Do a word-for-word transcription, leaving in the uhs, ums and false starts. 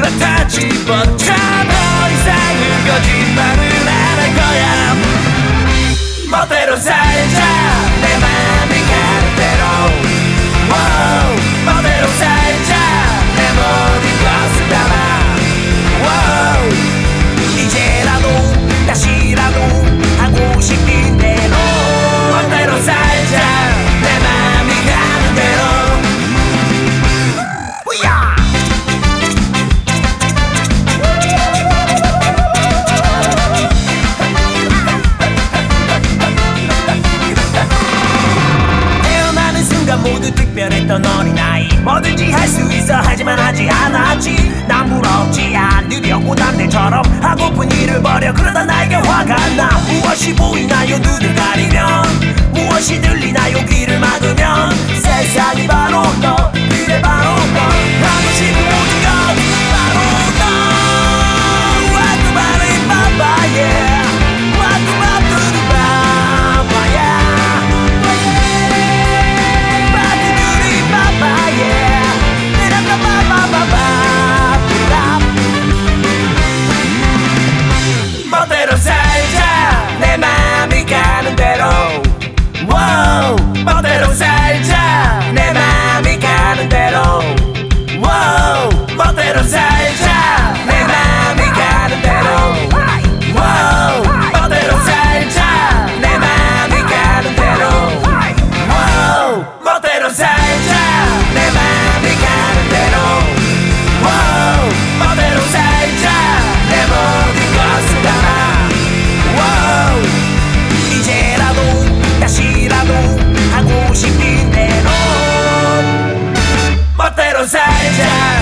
다 집어쳐 더 이상은 거짓말을 안 할 거야. 멋대로 살자 내 맘이 가는 대로. wow, 멋대로 살자 내 모든 것을 담아. wow, 이제라도 다시라도 하고 싶은 대로. 멋대로 살자 내 맘이 가는 대로. 우야! 태어나는 순간 모두 특별했던 어린아이. 뭐든지 할 수 있어 하지만 하지 않았지. 난 부럽지 않으려고 남들처럼 하고픈 일을 버려. 그러다 나에게 화가 나. 무엇이 보이나요 눈을 가리면. 무엇이 들리나요 귀를 막으면. 세상이 바로 너 그래 바로 너. 하고 싶은 모든 것 바로 너. 와도 바로 이 바바 yeah. 와도 바쁘는 바바 yeah. 바쁘들이 바바 yeah. 내가 바바바바바 멋대로 살자 내 맘이 가는 대로. wow, 멋대로 살자 내 맘이 가는 대로. wow, 멋대로 살자 내 맘이 가는 대로. wow, 멋대로 살자 내 맘이 가는 대로. wow, 멋대로 살자 내 맘이 가는 대로. wow, 멋대로 살자 내 모든 것을 담아. wow, 이제라도 다시라도 하고 싶은 대로. 멋대로 살자.